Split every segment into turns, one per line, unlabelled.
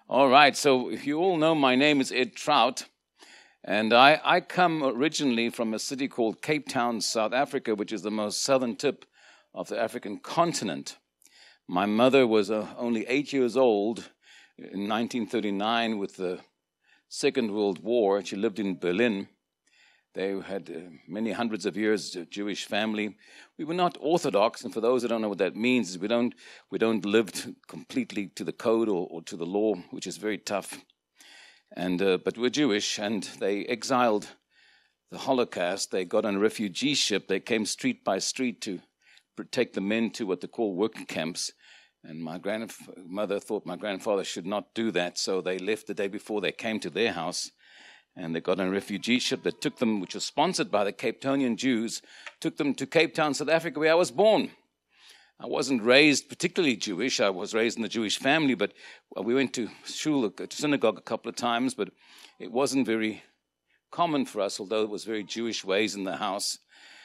All right, so you all know my name is Ed Trout, and I come originally from a city called Cape Town, South Africa, which is the most southern tip of the African continent. My mother was only 8 years old in 1939 with the Second World War. She lived in Berlin. They had many hundreds of years of Jewish family. We were not Orthodox, and for those who don't know what that means, is we don't live completely to the code or to the law, which is very tough. And but we're Jewish, and they exiled the Holocaust. They got on a refugee ship. They came street by street to take the men to what they call working camps. And my grandmother thought my grandfather should not do that, so they left the day before they came to their house. And they got on a refugee ship that took them, which was sponsored by the Cape Townian Jews, took them to Cape Town, South Africa, where I was born. I wasn't raised particularly Jewish. I was raised in a Jewish family, but we went to synagogue a couple of times, but it wasn't very common for us, although it was very Jewish ways in the house.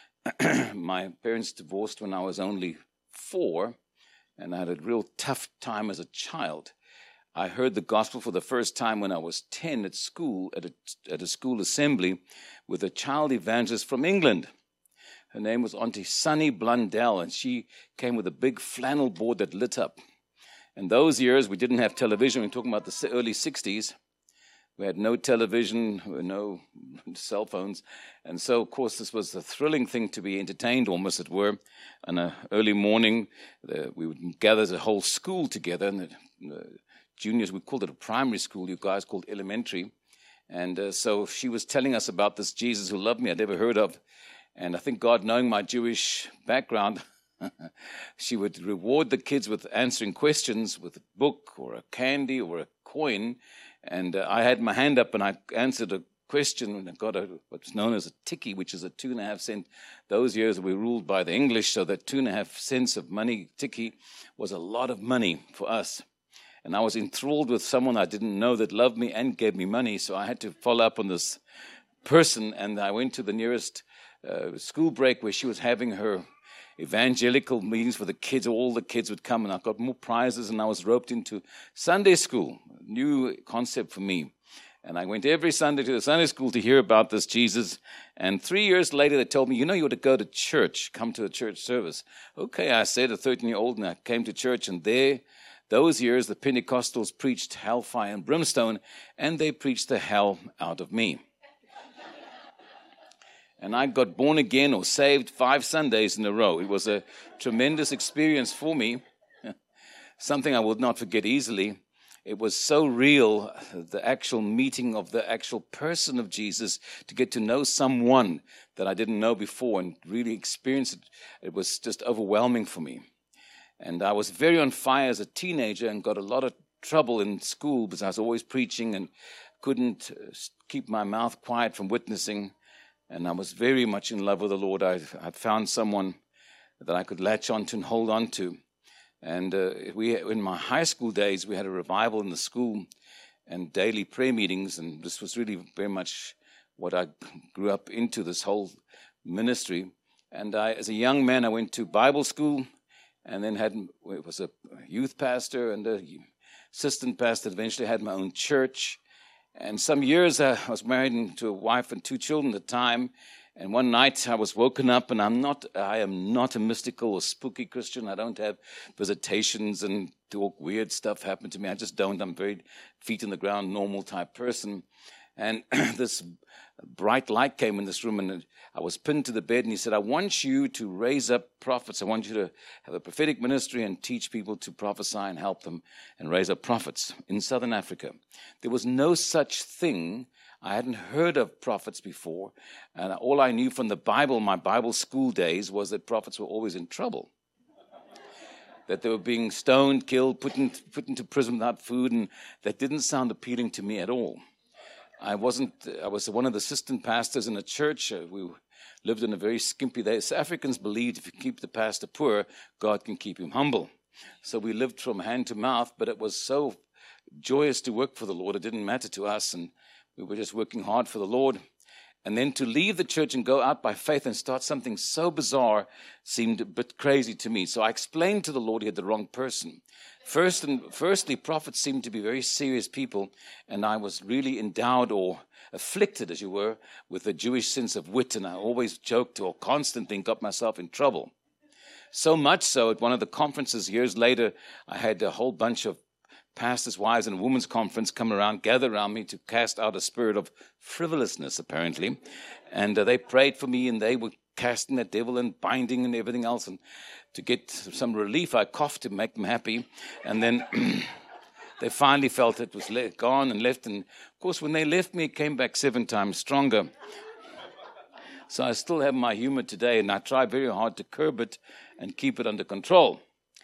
My parents divorced when I was only 4, and I had a real tough time as a child. I heard the gospel for the first time when I was 10 at school, at a school assembly, with a child evangelist from England. Her name was Auntie Sunny Blundell, and she came with a big flannel board that lit up. In those years, we didn't have television. We're talking about the early 60s. We had no television, no cell phones. And so, of course, this was a thrilling thing to be entertained, almost it were. On an early morning, we would gather the whole school together, and juniors, we called it a primary school, you guys called elementary. And so she was telling us about this Jesus who loved me, I'd never heard of. And I think God, knowing my Jewish background, she would reward the kids with answering questions with a book or a candy or a coin. And I had my hand up and I answered a question and I got what's known as a tikkie, which is a 2.5 cent. Those years we ruled by the English, so that 2.5 cents of money tikkie was a lot of money for us. And I was enthralled with someone I didn't know that loved me and gave me money, so I had to follow up on this person, and I went to the nearest school break where she was having her evangelical meetings for the kids. All the kids would come, and I got more prizes, and I was roped into Sunday school, a new concept for me. And I went every Sunday to the Sunday school to hear about this Jesus. And 3 years later, they told me, you ought to go to church, come to a church service. Okay, I said, a 13-year-old, and I came to church, and those years, the Pentecostals preached hellfire and brimstone, and they preached the hell out of me. And I got born again or saved 5 Sundays in a row. It was a tremendous experience for me, something I will not forget easily. It was so real, the actual meeting of the actual person of Jesus, to get to know someone that I didn't know before and really experience it. It was just overwhelming for me. And I was very on fire as a teenager and got a lot of trouble in school because I was always preaching and couldn't keep my mouth quiet from witnessing. And I was very much in love with the Lord. I found someone that I could latch onto and hold on to. And in my high school days, we had a revival in the school and daily prayer meetings. And this was really very much what I grew up into, this whole ministry. And as a young man, I went to Bible school. And then was a youth pastor and an assistant pastor. Eventually had my own church. And some years I was married to a wife and 2 children at the time. And one night I was woken up, and I am not a mystical or spooky Christian. I don't have visitations and weird stuff happen to me. I just don't. I'm very feet in the ground, normal type person. And this bright light came in this room, and I was pinned to the bed, and he said, I want you to raise up prophets. I want you to have a prophetic ministry and teach people to prophesy and help them and raise up prophets in Southern Africa. There was no such thing. I hadn't heard of prophets before, and all I knew from the Bible, my Bible school days, was that prophets were always in trouble. That they were being stoned, killed, put into prison without food, and that didn't sound appealing to me at all. I was one of the assistant pastors in a church. We lived in a very skimpy day. South Africans believed if you keep the pastor poor, God can keep him humble. So we lived from hand to mouth, but it was so joyous to work for the Lord. It didn't matter to us, and we were just working hard for the Lord. And then to leave the church and go out by faith and start something so bizarre seemed a bit crazy to me. So I explained to the Lord he had the wrong person. Firstly, prophets seemed to be very serious people, and I was really endowed or afflicted, as you were, with a Jewish sense of wit, and I always joked or constantly got myself in trouble. So much so, at one of the conferences years later, I had a whole bunch of pastors' wives and a women's conference come around, gather around me to cast out a spirit of frivolousness, apparently. And they prayed for me, and they were casting that devil and binding and everything else. And to get some relief, I coughed to make them happy. And then they finally felt it was gone and left. And, of course, when they left me, it came back 7 times stronger. So I still have my humor today, and I try very hard to curb it and keep it under control.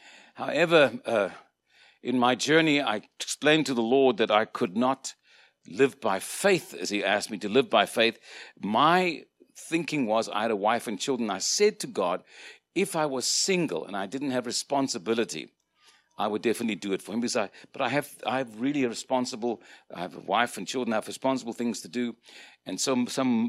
However, in my journey, I explained to the Lord that I could not live by faith as he asked me to live by faith. My thinking was I had a wife and children. I said to God, if I was single and I didn't have responsibility, I would definitely do it for him. Because I have really a responsible, I have a wife and children, I have responsible things to do. And so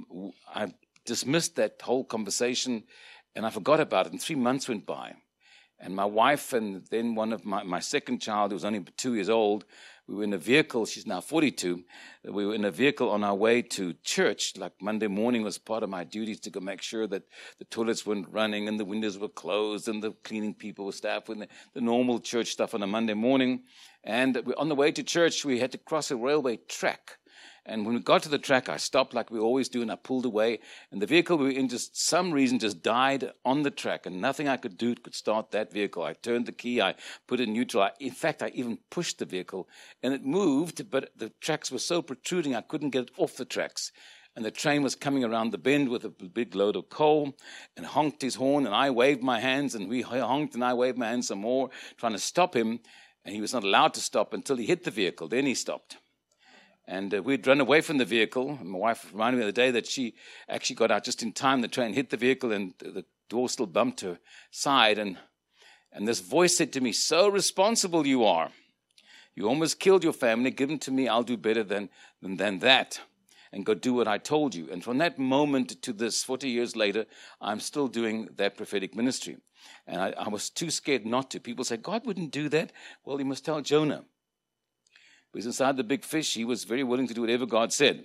I dismissed that whole conversation and I forgot about it. And 3 months went by. And my wife and then one of my second child, who was only 2 years old, we were in a vehicle. She's now 42. We were in a vehicle on our way to church. Like Monday morning was part of my duties to go make sure that the toilets weren't running and the windows were closed and the cleaning people were staffed with the normal church stuff on a Monday morning. And on the way to church, we had to cross a railway track. And when we got to the track, I stopped like we always do, and I pulled away. And the vehicle we were in, just some reason, just died on the track, and nothing I could do could start that vehicle. I turned the key, I put it in neutral. In fact, I even pushed the vehicle, and it moved, but the tracks were so protruding, I couldn't get it off the tracks. And the train was coming around the bend with a big load of coal and honked his horn, and I waved my hands, and we honked, and I waved my hands some more, trying to stop him. And he was not allowed to stop until he hit the vehicle. Then he stopped. And we'd run away from the vehicle. And my wife reminded me the other day that she actually got out just in time. The train hit the vehicle and the door still bumped her side. And this voice said to me, "So responsible you are. You almost killed your family. Give them to me. I'll do better than that. And go do what I told you." And from that moment to this, 40 years later, I'm still doing that prophetic ministry. And I was too scared not to. People say, God wouldn't do that. Well, you must tell Jonah. Because inside the big fish, he was very willing to do whatever God said.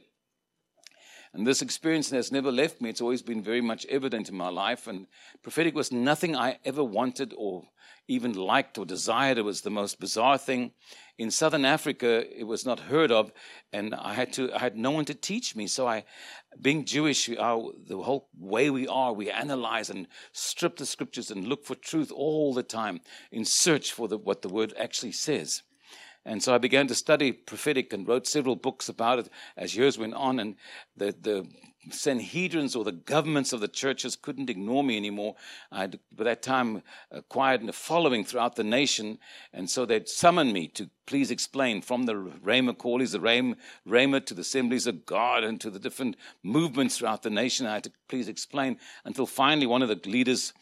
And this experience has never left me. It's always been very much evident in my life. And prophetic was nothing I ever wanted or even liked or desired. It was the most bizarre thing. In Southern Africa, it was not heard of. And I had no one to teach me. So being Jewish, the whole way we are, we analyze and strip the scriptures and look for truth all the time in search for what the word actually says. And so I began to study prophetic and wrote several books about it as years went on. And the Sanhedrins or the governments of the churches couldn't ignore me anymore. I had, by that time, acquired a following throughout the nation. And so they'd summon me to please explain from the Rhema callies, the Rhema to the Assemblies of God and to the different movements throughout the nation. I had to please explain until finally one of the leaders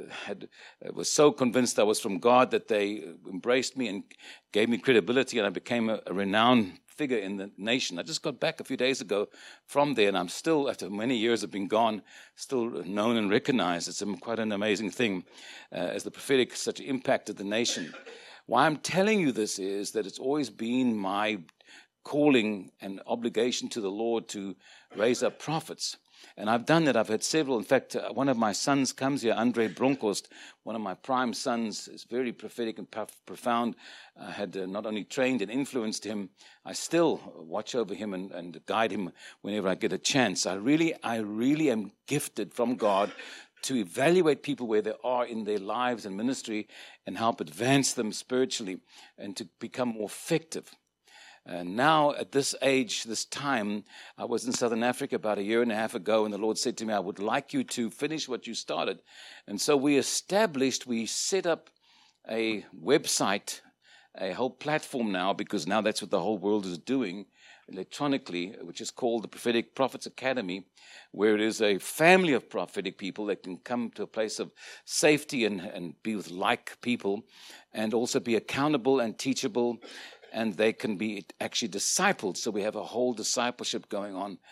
was so convinced I was from God that they embraced me and gave me credibility, and I became a renowned figure in the nation. I just got back a few days ago from there, and I'm still, after many years of being gone, still known and recognized. It's quite an amazing thing as the prophetic such impacted the nation. Why I'm telling you this is that it's always been my calling and obligation to the Lord to raise up prophets. And I've done that. I've had several. In fact, one of my sons comes here, Andre Bronkhorst, one of my prime sons, is very prophetic and profound. I had not only trained and influenced him, I still watch over him and guide him whenever I get a chance. I really am gifted from God to evaluate people where they are in their lives and ministry and help advance them spiritually and to become more effective. Now, at this age, this time, I was in Southern Africa about 1.5 years ago, and the Lord said to me, I would like you to finish what you started. And so we set up a website, a whole platform now, because now that's what the whole world is doing electronically, which is called the Prophetic Prophets Academy, where it is a family of prophetic people that can come to a place of safety and be with like people and also be accountable and teachable. And they can be actually discipled. So we have a whole discipleship going on.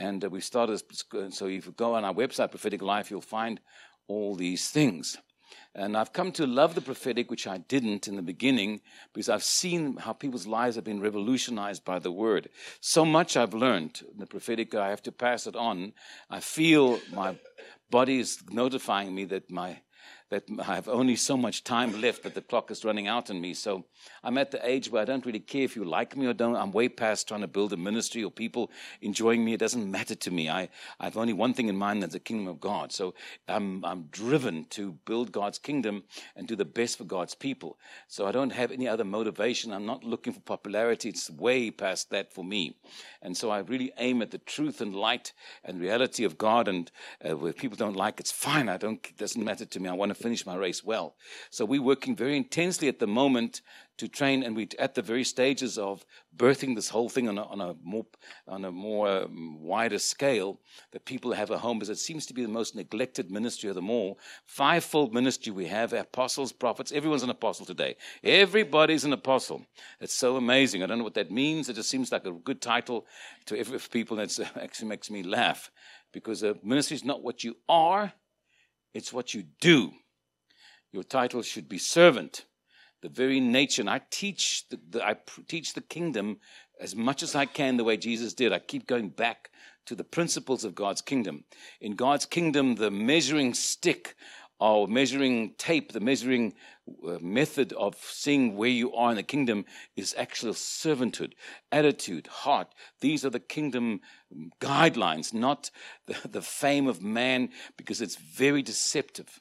And we started, so if you go on our website, Prophetic Life, you'll find all these things. And I've come to love the prophetic, which I didn't in the beginning, because I've seen how people's lives have been revolutionized by the word. So much I've learned in the prophetic, I have to pass it on. I feel my body is notifying me that I have only so much time left, that the clock is running out on me. So I'm at the age where I don't really care if you like me or don't. I'm way past trying to build a ministry or people enjoying me. It doesn't matter to me. I've only one thing in mind, that's the kingdom of God. So I'm driven to build God's kingdom and do the best for God's people. So I don't have any other motivation. I'm not looking for popularity. It's way past that for me. And so I really aim at the truth and light and reality of God. And where people don't like, it's fine. It doesn't matter to me. I want to finish my race well. So we're working very intensely at the moment to train, and we're at the very stages of birthing this whole thing on a more wider scale, that people have a home, because it seems to be the most neglected ministry of them all. Fivefold ministry we have: apostles, prophets. Everyone's an apostle today. Everybody's an apostle. It's so amazing. I don't know what that means. It just seems like a good title to every people. That actually makes me laugh, because a ministry is not what you are, it's what you do. Your title should be servant. The very nature, and I teach the kingdom as much as I can the way Jesus did. I keep going back to the principles of God's kingdom. In God's kingdom, the measuring stick or measuring tape, the measuring method of seeing where you are in the kingdom is actual servanthood, attitude, heart. These are the kingdom guidelines, not the fame of man, because it's very deceptive.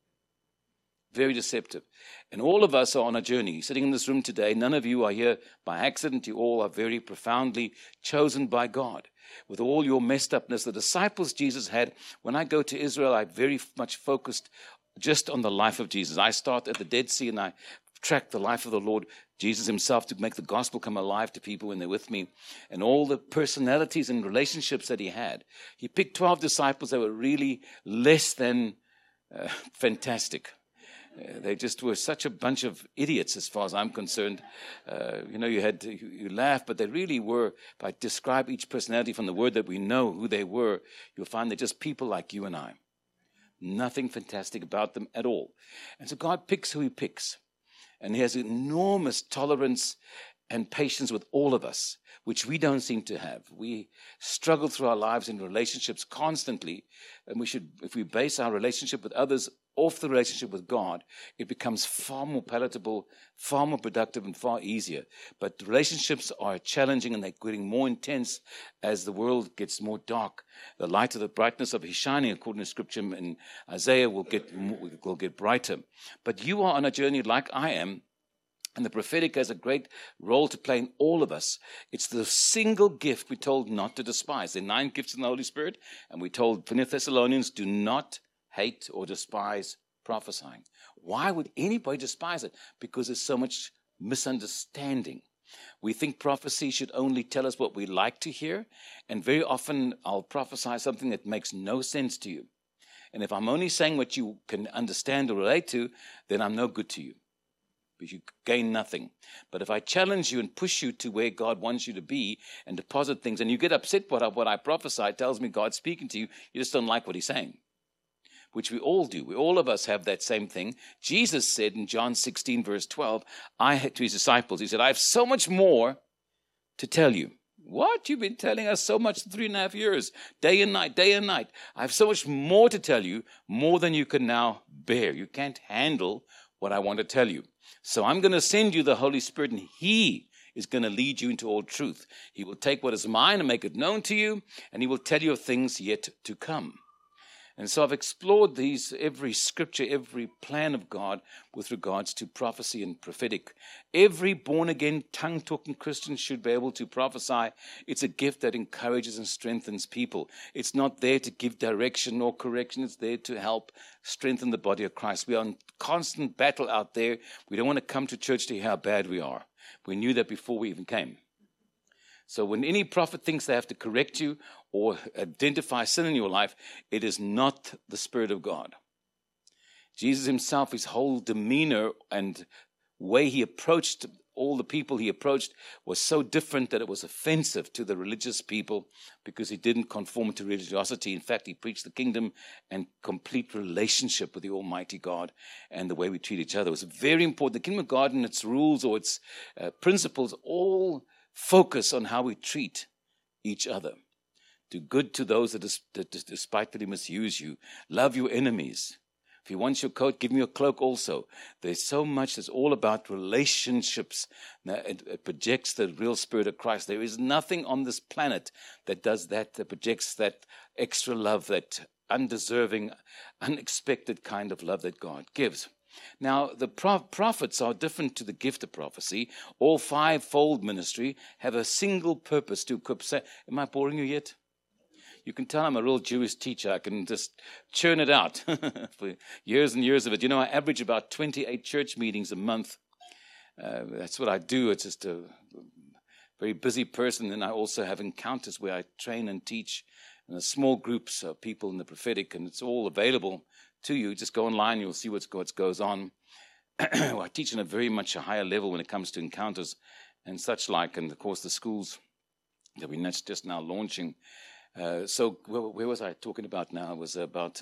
Very deceptive. And all of us are on a journey. Sitting in this room today, none of you are here by accident. You all are very profoundly chosen by God. With all your messed upness, the disciples Jesus had, when I go to Israel, I very much focused just on the life of Jesus. I start at the Dead Sea and I track the life of the Lord Jesus himself, to make the gospel come alive to people when they're with me, and all the personalities and relationships that he had. He picked 12 disciples that were really less than fantastic. They just were such a bunch of idiots as far as I'm concerned. You laugh, but they really were. If I describe each personality from the word that we know who they were, you'll find they're just people like you and I. Nothing fantastic about them at all. And so God picks who he picks. And he has enormous tolerance and patience with all of us, which we don't seem to have. We struggle through our lives in relationships constantly, and if we base our relationship with others off the relationship with God, it becomes far more palatable, far more productive, and far easier. But relationships are challenging, and they're getting more intense as the world gets more dark. The light of the brightness of his shining, according to Scripture in Isaiah, will get brighter. But you are on a journey like I am, and the prophetic has a great role to play in all of us. It's the single gift we're told not to despise. There are 9 gifts in the Holy Spirit, and we're told in the Thessalonians, do not hate or despise prophesying. Why would anybody despise it? Because there's so much misunderstanding. We think prophecy should only tell us what we like to hear, and very often I'll prophesy something that makes no sense to you. And if I'm only saying what you can understand or relate to, then I'm no good to you, because you gain nothing. But if I challenge you and push you to where God wants you to be and deposit things, and you get upset what I prophesy tells me God's speaking to you, you just don't like what he's saying, which we all do. All of us have that same thing. Jesus said in John 16, verse 12, to his disciples, he said, I have so much more to tell you. What? You've been telling us so much for 3.5 years, day and night, day and night. I have so much more to tell you, more than you can now bear. You can't handle what I want to tell you. So I'm going to send you the Holy Spirit, and he is going to lead you into all truth. He will take what is mine and make it known to you, and he will tell you of things yet to come. And so I've explored every scripture, every plan of God with regards to prophecy and prophetic. Every born-again, tongue-talking Christian should be able to prophesy. It's a gift that encourages and strengthens people. It's not there to give direction or correction. It's there to help strengthen the body of Christ. We are in constant battle out there. We don't want to come to church to hear how bad we are. We knew that before we even came. So when any prophet thinks they have to correct you or identify sin in your life, it is not the Spirit of God. Jesus himself, his whole demeanor and way he approached all the people he approached was so different that it was offensive to the religious people because he didn't conform to religiosity. In fact, he preached the kingdom and complete relationship with the Almighty God and the way we treat each other. It was very important. The kingdom of God and its rules or its principles all focus on how we treat each other. Do good to those that despitefully misuse you. Love your enemies. If he wants your coat, give him your cloak also. There's so much that's all about relationships. Now, it projects the real spirit of Christ. There is nothing on this planet that does that projects that extra love, that undeserving, unexpected kind of love that God gives. Now, the prophets are different to the gift of prophecy. All fivefold ministry have a single purpose to equip. Am I boring you yet? You can tell I'm a real Jewish teacher. I can just churn it out for years and years of it. You know, I average about 28 church meetings a month. That's what I do. It's just a very busy person. And I also have encounters where I train and teach in small groups of people in the prophetic, and it's all available to you. Just go online, you'll see what goes on. I teach on a very much a higher level when it comes to encounters and such like, and of course the schools that we're just now launching. So where was I talking about now? It was about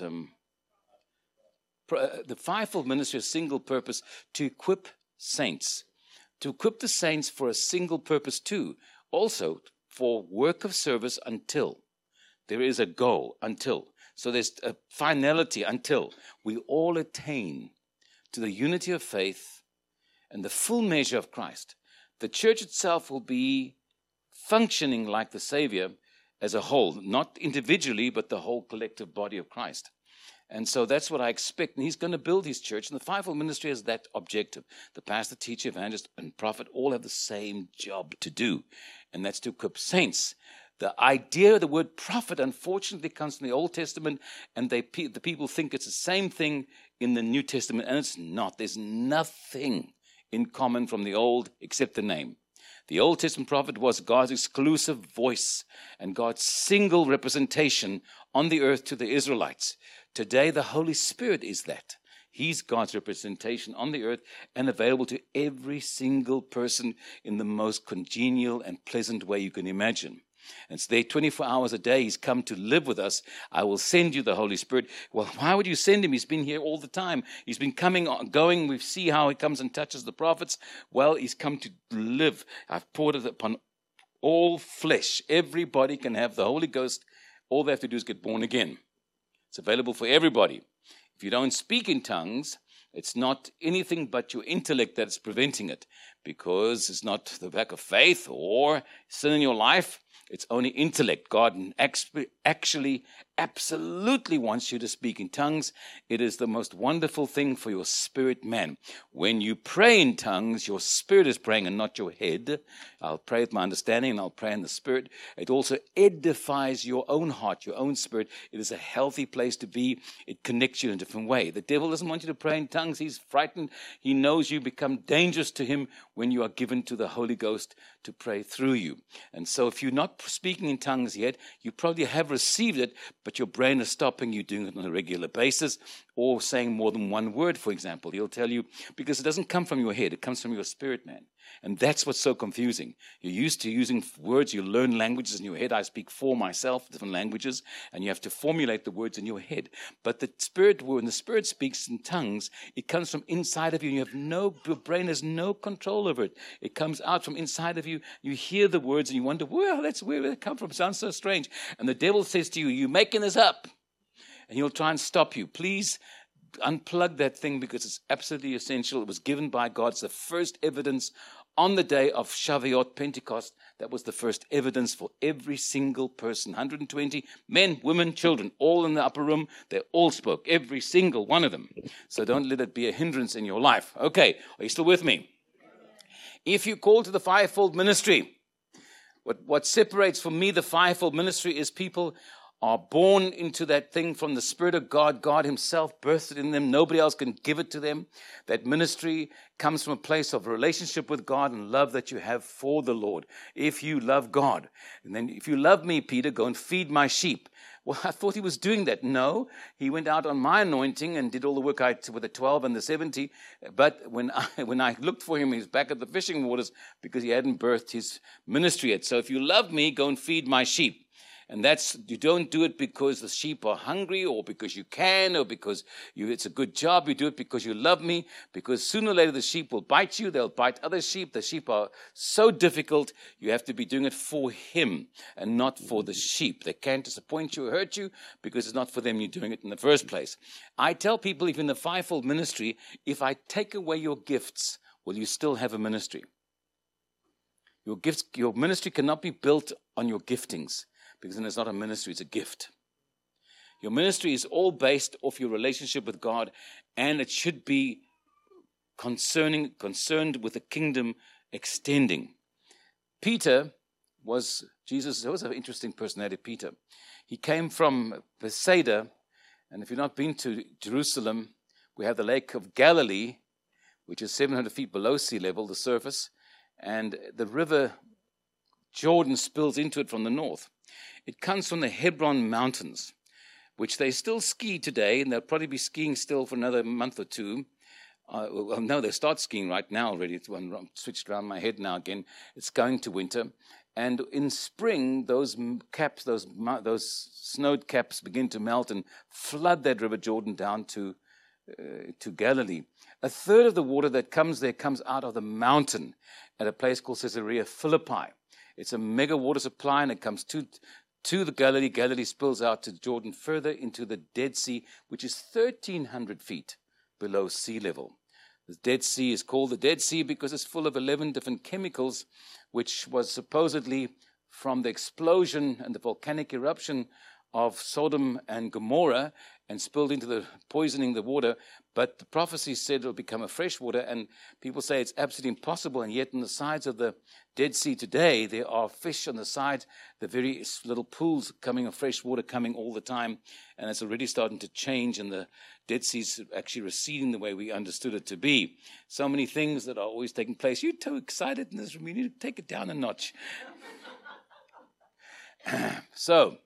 the fivefold ministry, a single purpose, to equip saints. To equip the saints for a single purpose too. Also for work of service until. There is a goal, until. So there's a finality, until we all attain to the unity of faith and the full measure of Christ. The church itself will be functioning like the Savior as a whole, not individually, but the whole collective body of Christ. And so that's what I expect. And he's going to build his church. And the fivefold ministry has that objective. The pastor, teacher, evangelist, and prophet all have the same job to do. And that's to equip saints. The idea of the word prophet, unfortunately, comes from the Old Testament. And the people think it's the same thing in the New Testament. And it's not. There's nothing in common from the Old except the name. The Old Testament prophet was God's exclusive voice and God's single representation on the earth to the Israelites. Today, the Holy Spirit is that. He's God's representation on the earth and available to every single person in the most congenial and pleasant way you can imagine. And so there 24 hours a day, he's come to live with us. I will send you the Holy Spirit. Well, why would you send him? He's been here all the time. He's been coming, going. We see how he comes and touches the prophets. Well, he's come to live. I've poured it upon all flesh. Everybody can have the Holy Ghost. All they have to do is get born again. It's available for everybody. If you don't speak in tongues, it's not anything but your intellect that's preventing it, because it's not the lack of faith or sin in your life. It's only intellect. God actually absolutely wants you to speak in tongues. It is the most wonderful thing for your spirit man. When you pray in tongues, your spirit is praying and not your head. I'll pray with my understanding and I'll pray in the spirit. It also edifies your own heart, your own spirit. It is a healthy place to be. It connects you in a different way. The devil doesn't want you to pray in tongues. He's frightened. He knows you become dangerous to him when you are given to the Holy Ghost to pray through you. And so if you're not speaking in tongues yet, you probably have received it, but your brain is stopping you doing it on a regular basis, or saying more than one word, for example. He'll tell you, because it doesn't come from your head, it comes from your spirit, man. And that's what's so confusing. You're used to using words, you learn languages in your head. I speak 4 myself, different languages, and you have to formulate the words in your head. But the Spirit, when the Spirit speaks in tongues, it comes from inside of you. Your brain has no control over it. It comes out from inside of you. You hear the words and you wonder, well, that's where they come from. It sounds so strange. And the devil says to you, you're making this up. And he'll try and stop you. Please unplug that thing, because it's absolutely essential. It was given by God. It's the first evidence on the day of Shavuot, Pentecost. That was the first evidence for every single person. 120 men, women, children, all in the upper room. They all spoke, every single one of them. So don't let it be a hindrance in your life. Okay, are you still with me? If you call to the fivefold ministry, what separates for me the fivefold ministry is people are born into that thing from the Spirit of God. God himself birthed it in them. Nobody else can give it to them. That ministry comes from a place of relationship with God and love that you have for the Lord. If you love God, and then if you love me, Peter, go and feed my sheep. Well, I thought he was doing that. No, he went out on my anointing and did all the work with the 12 and the 70. But when I looked for him, he was back at the fishing waters because he hadn't birthed his ministry yet. So if you love me, go and feed my sheep. And you don't do it because the sheep are hungry or because you can or because it's a good job. You do it because you love me, because sooner or later the sheep will bite you. They'll bite other sheep. The sheep are so difficult. You have to be doing it for him and not for the sheep. They can't disappoint you or hurt you because it's not for them you're doing it in the first place. I tell people, even in the fivefold ministry, if I take away your gifts, will you still have a ministry? Your ministry cannot be built on your giftings, because then it's not a ministry, it's a gift. Your ministry is all based off your relationship with God, and it should be concerned with the kingdom extending. Peter was an interesting personality, Peter. He came from Bethsaida, and if you've not been to Jerusalem, we have the Lake of Galilee, which is 700 feet below sea level, the surface, and the river Jordan spills into it from the north. It comes from the Hebron Mountains, which they still ski today, and they'll probably be skiing still for another month or two. No, they start skiing right now already. It's switched around my head now again. It's going to winter. And in spring, those snowed caps begin to melt and flood that river Jordan down to Galilee. A third of the water that comes there comes out of the mountain at a place called Caesarea Philippi. It's a mega water supply, and it comes to the Galilee. Galilee spills out to Jordan, further into the Dead Sea, which is 1,300 feet below sea level. The Dead Sea is called the Dead Sea because it's full of 11 different chemicals, which was supposedly from the explosion and the volcanic eruption of Sodom and Gomorrah and spilled into poisoning the water. But the prophecy said it will become a fresh water, and people say it's absolutely impossible. And yet on the sides of the Dead Sea today, there are fish on the side, the very little pools coming of fresh water coming all the time. And it's already starting to change, and the Dead Sea's actually receding the way we understood it to be. So many things that are always taking place. You're too excited in this room. You need to take it down a notch. So,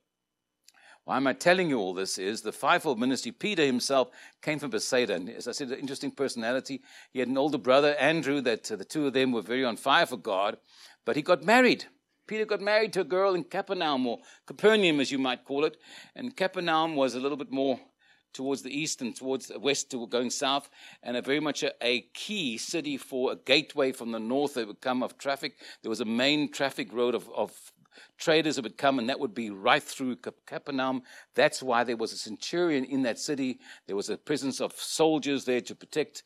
why am I telling you all this is the fivefold ministry. Peter himself came from Bethsaida, and as I said, an interesting personality. He had an older brother, Andrew, that the two of them were very on fire for God, but he got married. Peter got married to a girl in Capernaum, or Capernaum as you might call it, and Capernaum was a little bit more towards the east and towards the west, going south, and very much a key city for a gateway from the north that would come of traffic. There was a main traffic road of traders that would come, and that would be right through Capernaum. That's why there was a centurion in that city. There was a presence of soldiers there to protect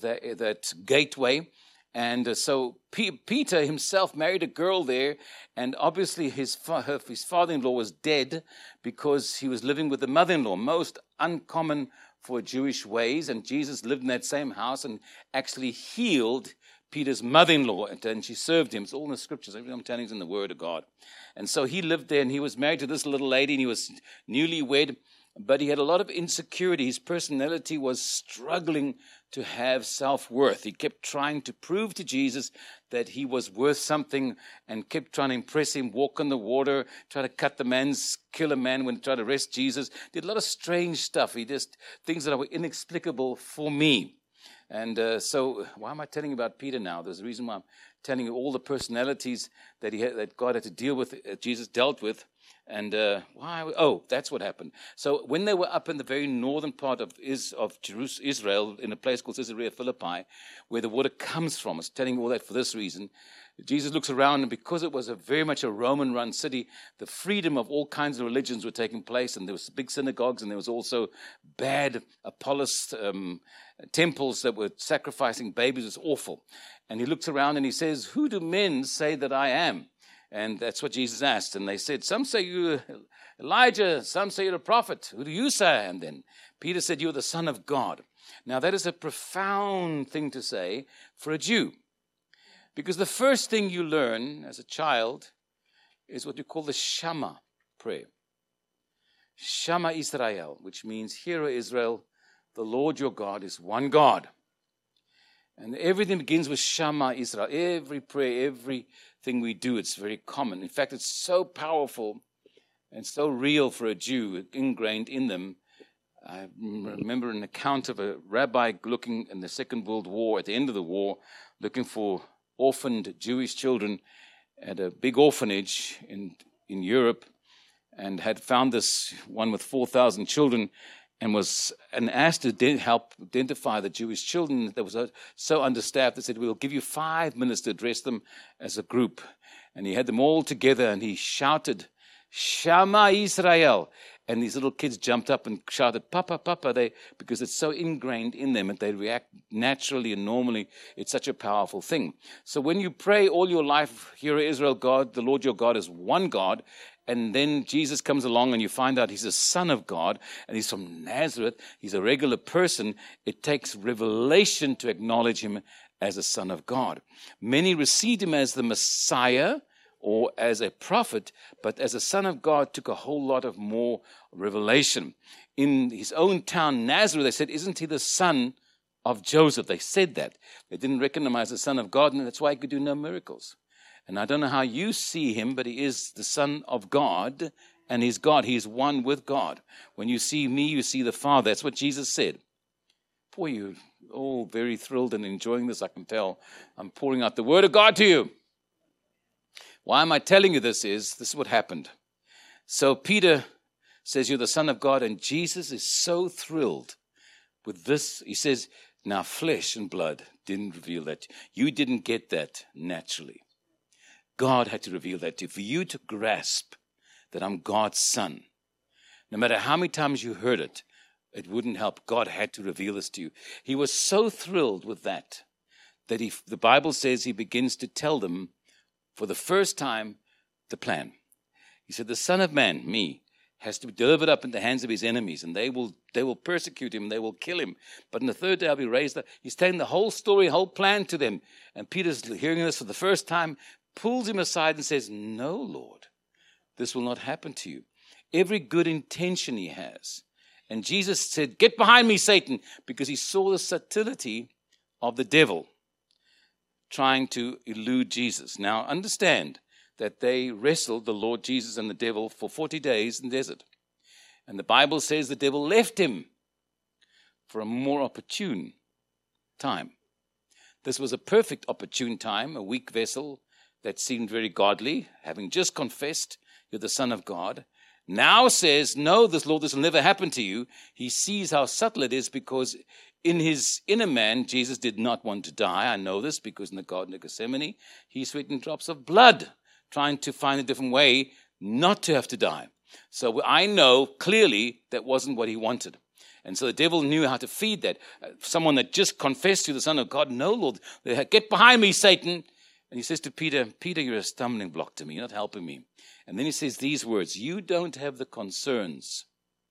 that gateway. And so Peter himself married a girl there, and obviously his father-in-law was dead because he was living with the mother-in-law, most uncommon for Jewish ways. And Jesus lived in that same house and actually healed Peter's mother-in-law, and she served him. It's all in the scriptures. Everything I'm telling you is in the Word of God. And so he lived there, and he was married to this little lady, and he was newlywed, but he had a lot of insecurity. His personality was struggling to have self-worth. He kept trying to prove to Jesus that he was worth something and kept trying to impress him, walk on the water, try to kill a man when he tried to arrest Jesus. Did a lot of strange stuff. He just things that were inexplicable for me. And so why am I telling you about Peter now? There's a reason why I'm telling you all the personalities that God had to deal with, Jesus dealt with. And why? Oh, that's what happened. So when they were up in the very northern part of Israel, in a place called Caesarea Philippi, where the water comes from, I was telling you all that for this reason. Jesus looks around, and because it was very much a Roman-run city, the freedom of all kinds of religions were taking place, and there was big synagogues, and there was also bad Apollos temples that were sacrificing babies. It was awful. And he looks around and he says, "Who do men say that I am?" And that's what Jesus asked. And they said, "Some say you're Elijah, some say you're a prophet. Who do you say I am then?" Peter said, "You're the Son of God." Now that is a profound thing to say for a Jew. Because the first thing you learn as a child is what you call the Shema prayer. Shema Israel, which means, "Hear, O Israel, the Lord your God is one God." And everything begins with Shema Israel. Every prayer, everything we do, it's very common. In fact, it's so powerful and so real for a Jew, ingrained in them. I remember an account of a rabbi looking in the Second World War, at the end of the war, looking for orphaned Jewish children at a big orphanage in Europe, and had found this one with 4,000 children, and was asked to help identify the Jewish children that was so understaffed. They said, "We'll give you 5 minutes to address them as a group." And he had them all together, and he shouted, "Shama Israel." And these little kids jumped up and shouted, "Papa, Papa," because it's so ingrained in them and they react naturally and normally. It's such a powerful thing. So when you pray all your life, "Hear, Israel, God, the Lord your God is one God," and then Jesus comes along and you find out he's a son of God and he's from Nazareth, he's a regular person, it takes revelation to acknowledge him as a son of God. Many received him as the Messiah or as a prophet, but as a son of God took a whole lot of more revelation. In his own town, Nazareth, they said, "Isn't he the son of Joseph?" They said that. They didn't recognize the son of God, and that's why he could do no miracles. And I don't know how you see him, but he is the son of God, and he's God. He is one with God. When you see me, you see the Father. That's what Jesus said. Boy, you're all very thrilled and enjoying this, I can tell. I'm pouring out the word of God to you. Why am I telling you this is what happened. So Peter says, "You're the Son of God," and Jesus is so thrilled with this. He says, "Now flesh and blood didn't reveal that. You didn't get that naturally. God had to reveal that to you. For you to grasp that I'm God's son, no matter how many times you heard it, it wouldn't help. God had to reveal this to you." He was so thrilled with that the Bible says he begins to tell them for the first time the plan. He said, "The Son of Man, me, has to be delivered up in the hands of his enemies, and they will persecute him, they will kill him. But on the third day I'll be raised up." He's telling the whole story, whole plan to them. And Peter's hearing this for the first time, pulls him aside and says, "No, Lord, this will not happen to you." Every good intention he has. And Jesus said, "Get behind me, Satan," because he saw the subtlety of the devil trying to elude Jesus. Now, understand that they wrestled, the Lord Jesus and the devil, for 40 days in the desert. And the Bible says the devil left him for a more opportune time. This was a perfect opportune time, a weak vessel that seemed very godly, having just confessed, "You're the Son of God," now says, "No, this will never happen to you." He sees how subtle it is, because in his inner man, Jesus did not want to die. I know this because in the Garden of Gethsemane, he sweated drops of blood, trying to find a different way not to have to die. So I know clearly that wasn't what he wanted. And so the devil knew how to feed that. Someone that just confessed to the Son of God, "No, Lord, get behind me, Satan." And he says to Peter, "Peter, you're a stumbling block to me. You're not helping me." And then he says these words, "You don't have the concerns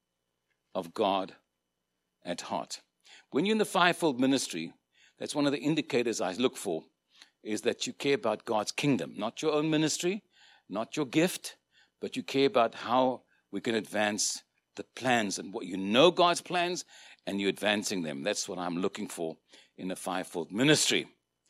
of God at heart." When you're in the fivefold ministry, that's one of the indicators I look for, is that you care about God's kingdom, not your own ministry, not your gift, but you care about how we can advance the plans and what you know God's plans and you're advancing them. That's what I'm looking for in a fivefold ministry.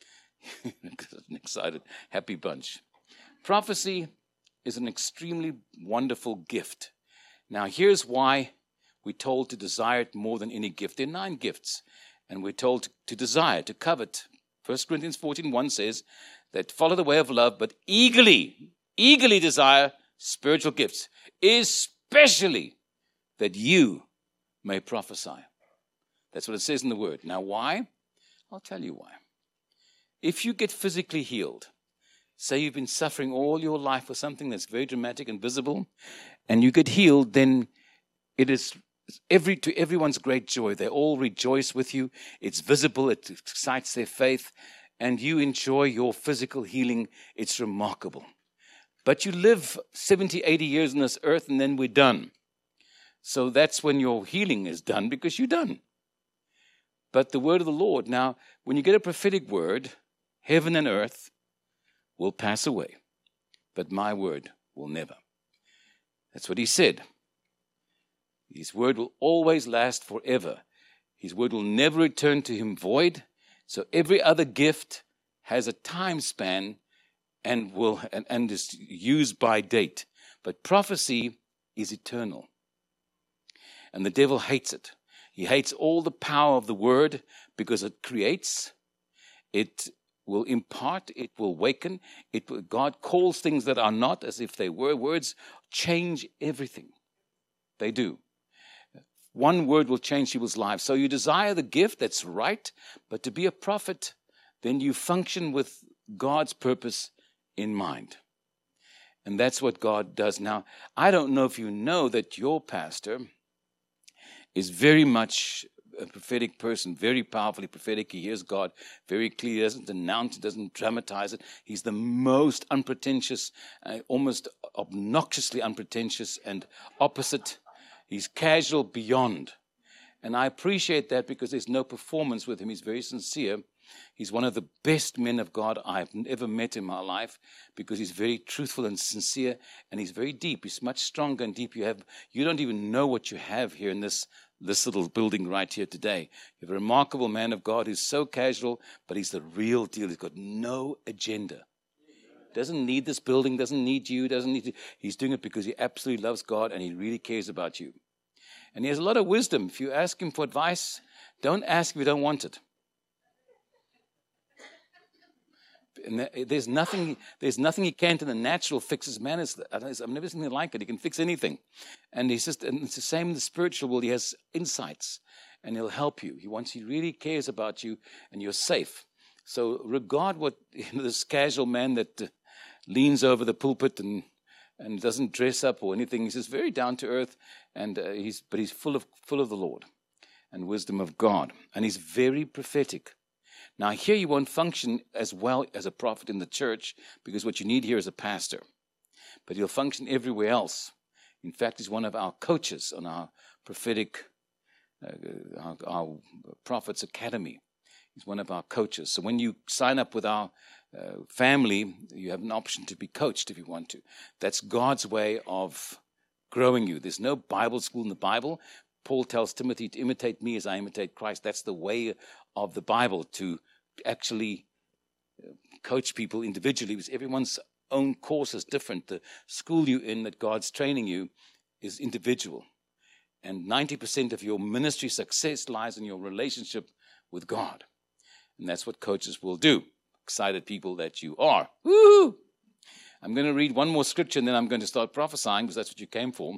An excited, happy bunch. Prophecy is an extremely wonderful gift. Now, here's why we're told to desire it more than any gift. There are 9 gifts, and we're told to desire, to covet. 1 Corinthians 14:1 says that follow the way of love, but eagerly desire spiritual gifts, especially that you may prophesy. That's what it says in the word. Now, why? I'll tell you why. If you get physically healed, say you've been suffering all your life for something that's very dramatic and visible, and you get healed, then it is to everyone's great joy. They all rejoice with you. It's visible. It excites their faith. And you enjoy your physical healing. It's remarkable. But you live 70, 80 years on this earth, and then we're done. So that's when your healing is done, because you're done. But the word of the Lord, now, when you get a prophetic word, heaven and earth will pass away, but my word will never. That's what he said. His word will always last forever. His word will never return to him void. So every other gift has a time span and is used by date. But prophecy is eternal. And the devil hates it. He hates all the power of the word because it creates, it will impart, it will waken. God calls things that are not as if they were. Words change everything. They do. One word will change people's lives. So you desire the gift, that's right, but to be a prophet, then you function with God's purpose in mind. And that's what God does. Now, I don't know if you know that your pastor is very much a prophetic person, very powerfully prophetic. He hears God very clearly. He doesn't announce it, doesn't dramatize it. He's the most unpretentious, almost obnoxiously unpretentious and opposite. He's casual beyond. And I appreciate that because there's no performance with him. He's very sincere. He's one of the best men of God I've ever met in my life because he's very truthful and sincere, and he's very deep. He's much stronger and deep. You don't even know what you have here in this little building right here today. You have a remarkable man of God who's so casual, but he's the real deal. He's got no agenda. Doesn't need this building, doesn't need you, He's doing it because he absolutely loves God and he really cares about you. And he has a lot of wisdom. If you ask him for advice, don't ask if you don't want it. And there's nothing he can't in the natural fix his manners. I've never seen anything like it. He can fix anything. And it's the same in the spiritual world. He has insights and he'll help you. He really cares about you and you're safe. So regard what this casual man that leans over the pulpit and doesn't dress up or anything. He's just very down to earth, and he's full of the Lord and wisdom of God, and he's very prophetic. Now here you won't function as well as a prophet in the church because what you need here is a pastor, but he'll function everywhere else. In fact, he's one of our coaches on our prophetic, our Prophets Academy. He's one of our coaches. So when you sign up with our family, you have an option to be coached if you want to. That's God's way of growing you. There's no Bible school in the Bible. Paul tells Timothy to imitate me as I imitate Christ. That's the way of the Bible, to actually coach people individually, because everyone's own course is different. The school you're in that God's training you is individual. And 90% of your ministry success lies in your relationship with God. And that's what coaches will do. Excited people that you are. Woo! I'm going to read one more scripture and then I'm going to start prophesying because that's what you came for.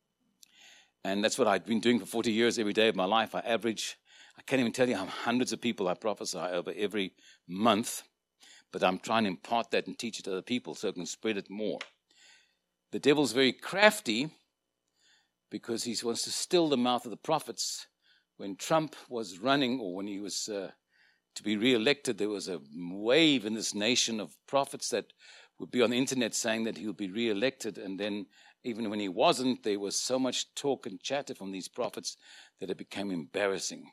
And that's what I've been doing for 40 years every day of my life. I can't even tell you how hundreds of people I prophesy over every month. But I'm trying to impart that and teach it to other people so I can spread it more. The devil's very crafty because he wants to still the mouth of the prophets. When Trump was running, or when he was to be re-elected, there was a wave in this nation of prophets that would be on the internet saying that he would be re-elected. And then even when he wasn't, there was so much talk and chatter from these prophets that it became embarrassing.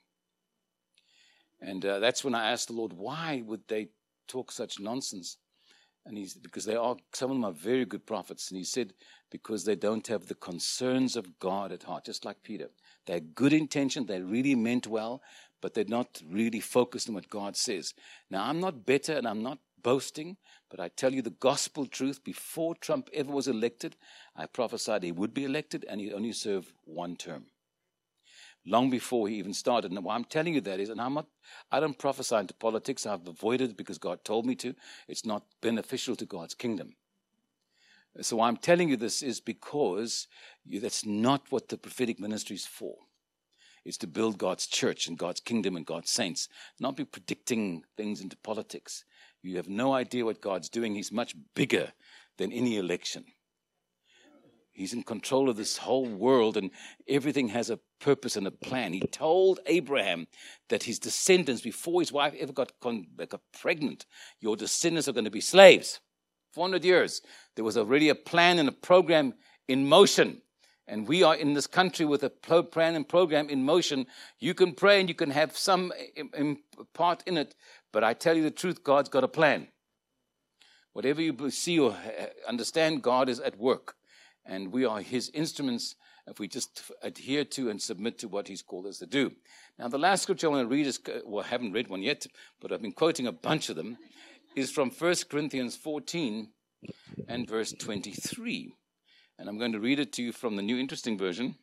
And that's when I asked the Lord, why would they talk such nonsense? And because some of them are very good prophets. And he said, because they don't have the concerns of God at heart, just like Peter. They're good intention, they really meant well, but they're not really focused on what God says. Now, I'm not better and I'm not boasting, but I tell you the gospel truth. Before Trump ever was elected, I prophesied he would be elected and he'd only serve one term. Long before he even started. And why I'm telling you that is, and I don't prophesy into politics. I've avoided it because God told me to. It's not beneficial to God's kingdom. So why I'm telling you this is because that's not what the prophetic ministry is for. It's to build God's church and God's kingdom and God's saints, not be predicting things into politics. You have no idea what God's doing. He's much bigger than any election. He's in control of this whole world, and everything has a purpose and a plan. He told Abraham that his descendants, before his wife ever got pregnant, your descendants are going to be slaves. 400 years. There was already a plan and a program in motion. And we are in this country with a plan and program in motion. You can pray and you can have some part in it, but I tell you the truth, God's got a plan. Whatever you see or understand, God is at work. And we are his instruments if we just adhere to and submit to what he's called us to do. Now, the last scripture I want to read is, I haven't read one yet, but I've been quoting a bunch of them, is from 1 Corinthians 14 and verse 23. And I'm going to read it to you from the New Interesting Version,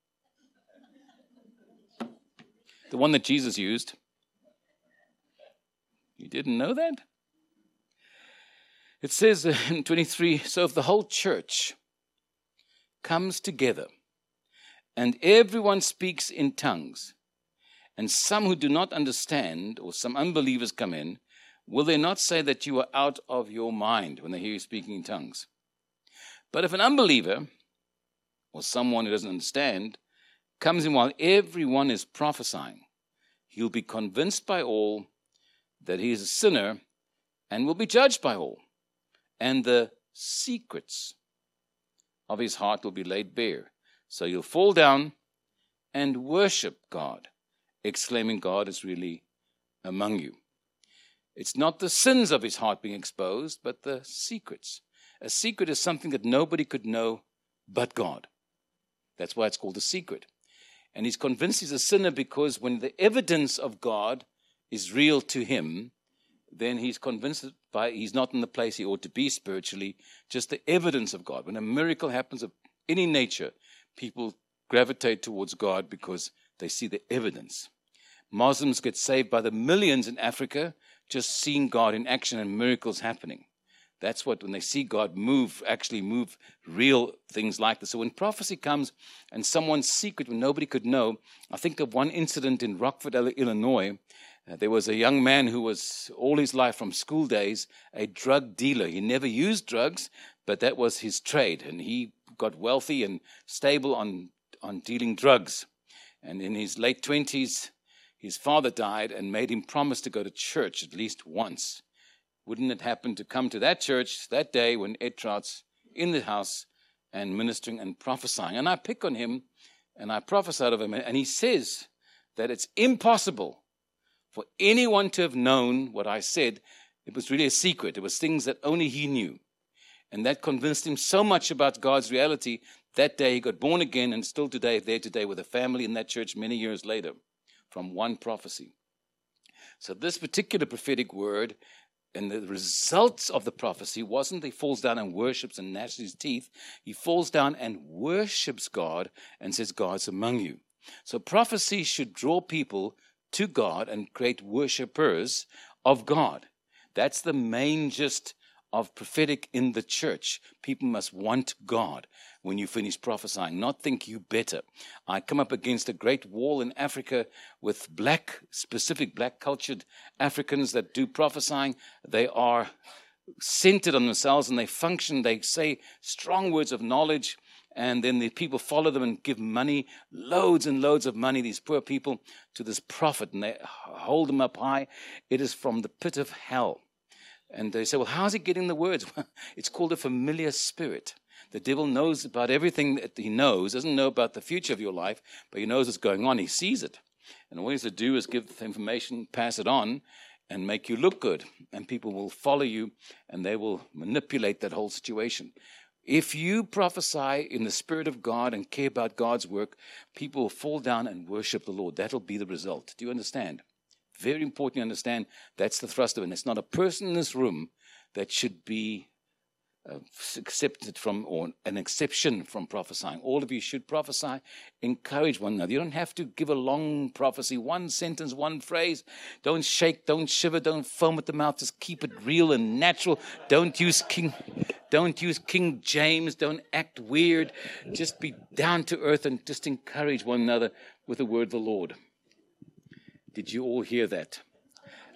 the one that Jesus used. You didn't know that? It says in 23, so if the whole church comes together and everyone speaks in tongues, and some who do not understand or some unbelievers come in, will they not say that you are out of your mind when they hear you speaking in tongues? But if an unbeliever or someone who doesn't understand comes in while everyone is prophesying, he'll be convinced by all that he is a sinner and will be judged by all. And the secrets of his heart will be laid bare. So you'll fall down and worship God, exclaiming, God is really among you. It's not the sins of his heart being exposed, but the secrets. A secret is something that nobody could know but God. That's why it's called a secret. And he's convinced he's a sinner because when the evidence of God is real to him, then he's convinced that he's not in the place he ought to be spiritually, just the evidence of God. When a miracle happens of any nature, people gravitate towards God because they see the evidence. Muslims get saved by the millions in Africa just seeing God in action and miracles happening. That's what, when they see God move, actually move real things like this. So when prophecy comes and someone's secret when nobody could know, I think of one incident in Rockford, Illinois. There was a young man who was all his life from school days a drug dealer. He never used drugs, but that was his trade. And he got wealthy and stable on dealing drugs. And in his late 20s, his father died and made him promise to go to church at least once. Wouldn't it happen to come to that church that day when Ed Trout's in the house and ministering and prophesying? And I pick on him and I prophesy of him. And he says that it's impossible for anyone to have known what I said. It was really a secret. It was things that only he knew. And that convinced him so much about God's reality. That day he got born again and still there today with a family in that church many years later from one prophecy. So this particular prophetic word and the results of the prophecy wasn't he falls down and worships and gnashes his teeth. He falls down and worships God and says, God's among you. So prophecy should draw people to God and create worshipers of God. That's the main gist of prophetic in the church. People must want God when you finish prophesying, not think you better. I come up against a great wall in Africa with specific black cultured Africans that do prophesying. They are centered on themselves and they function, they say strong words of knowledge, and then the people follow them and give money, loads and loads of money, these poor people, to this prophet, and they hold them up high. It is from the pit of hell. And they say, well, how's he getting the words? Well, it's called a familiar spirit. The devil knows about everything that he knows, doesn't know about the future of your life, but he knows what's going on. He sees it. And all he has to do is give the information, pass it on, and make you look good. And people will follow you, and they will manipulate that whole situation. If you prophesy in the Spirit of God and care about God's work, people will fall down and worship the Lord. That'll be the result. Do you understand? Very important to understand that's the thrust of it. And it's not a person in this room that should be accepted from or an exception from prophesying. All of you should prophesy, encourage one another. You don't have to give a long prophecy, one sentence, one phrase. Don't shake, don't shiver, don't foam at the mouth. Just keep it real and natural. Don't use King James. Don't act weird. Just be down to earth and just encourage one another with the word of the Lord. Did you all hear that?